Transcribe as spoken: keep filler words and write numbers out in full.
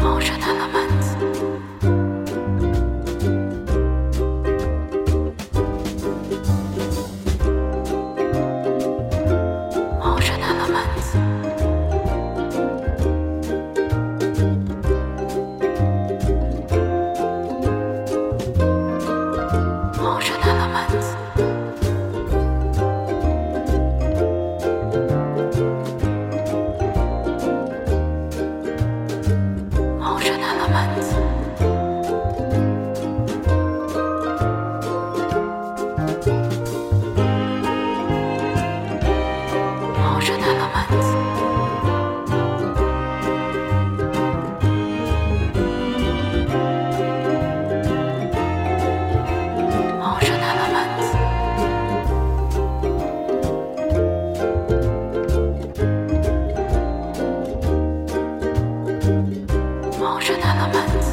Motion elements. Motion elements. Motion elements. Motion elements. Motion elements. Motion elements. Motion elements.